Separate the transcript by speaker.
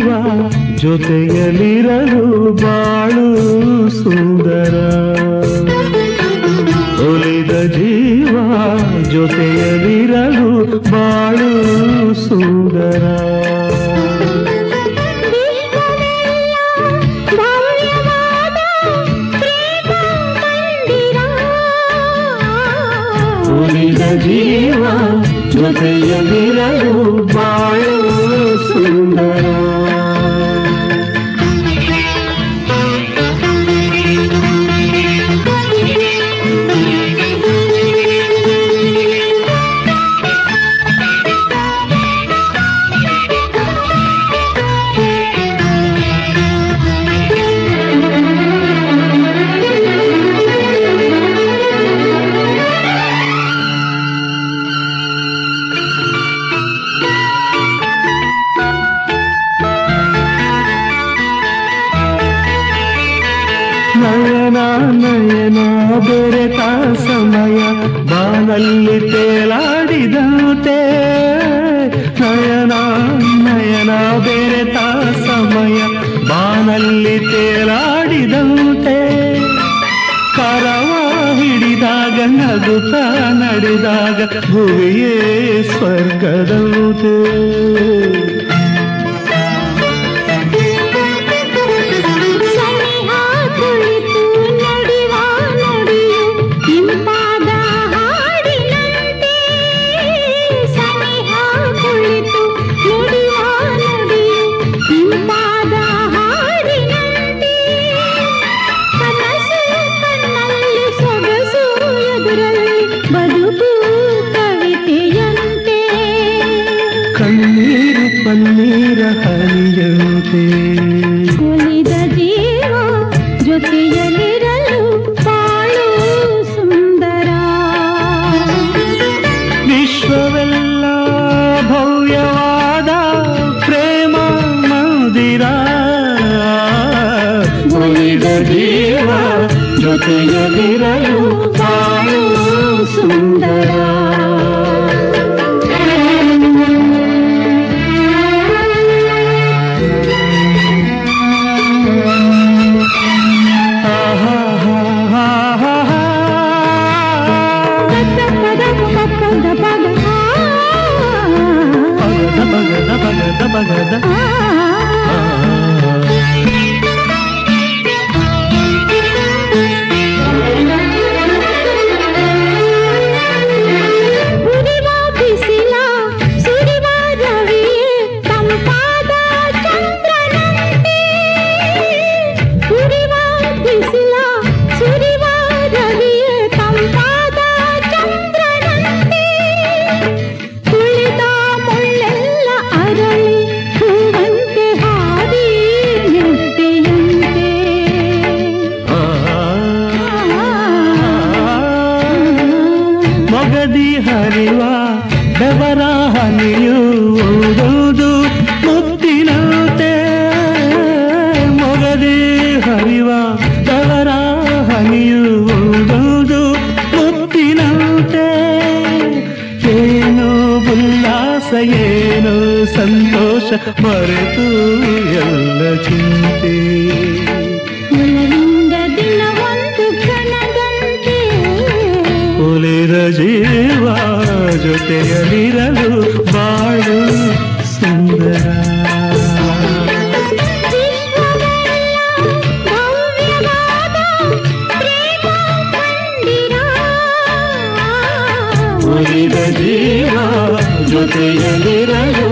Speaker 1: ಜೀವ ಜೊತೆಯಲಿರಲು ಬಾಳು ಸುಂದರ. ಒಲಿದ ಜೀವ ಜೊತೆಯಲಿರಲು ಬಾಳು ಸುಂದರ. ಒಲಿದ ಜೀವ ಜೊತೆಯಲಿರಲು ಬಾಳು ಸುಂದರ. ನಯನ ನಯನ ಬೆರೆತ ಸಮಯ ಬಾನಲ್ಲಿ ತೇಲಾಡಿದಂತೆ. ನಯನ ನಯನ ಬೆರೆತ ಸಮಯ ಬಾನಲ್ಲಿ ತೇಲಾಡಿದಂತೆ. ಕರವ ಹಿಡಿದಾಗ ನಗುತ್ತ ನಡೆದಾಗ ಭುವಿಯೇ ಸ್ವರ್ಗದಂತೆ. ಕಣ್ಣೀರು ಪನ್ನೀರ ಹರಿಯಂತೆ.
Speaker 2: ಒಲಿದ ಜೀವ ಜೊತೆಯಲಿರಲು ಬಾಳು ಸುಂದರ.
Speaker 1: ವಿಶ್ವವೆಲ್ಲ ಭವ್ಯವಾದ ಪ್ರೇಮ ಮಂದಿರ. ಒಲಿದ ಜೀವ ಜೊತೆಯಲಿರಲು ಬಾಳು ಸುಂದರ. ಮೊಗದಿ ಹರಿವ ಬೆವರ ಹನಿಯು ಓದುವುದು ಮುತ್ತಿನಂತೆ. ಮೊಗದಿ ಹರಿವ ಬೆವರ ಹನಿಯು ಓದುವುದು ಮುತ್ತಿನಂತೆ. ಏನು ಉಲ್ಲಾಸ ಏನು ಸಂತೋಷ ಮರೆತು ಎಲ್ಲ ಚಿಂತೆ. ಒಲಿದ ಜೀವ ಜೊತೆಯಲಿರಲು ಬಾಳು ಸುಂದರ. ಒಲಿದ ಜೀವ ಜೊತೆಯಲಿರಲು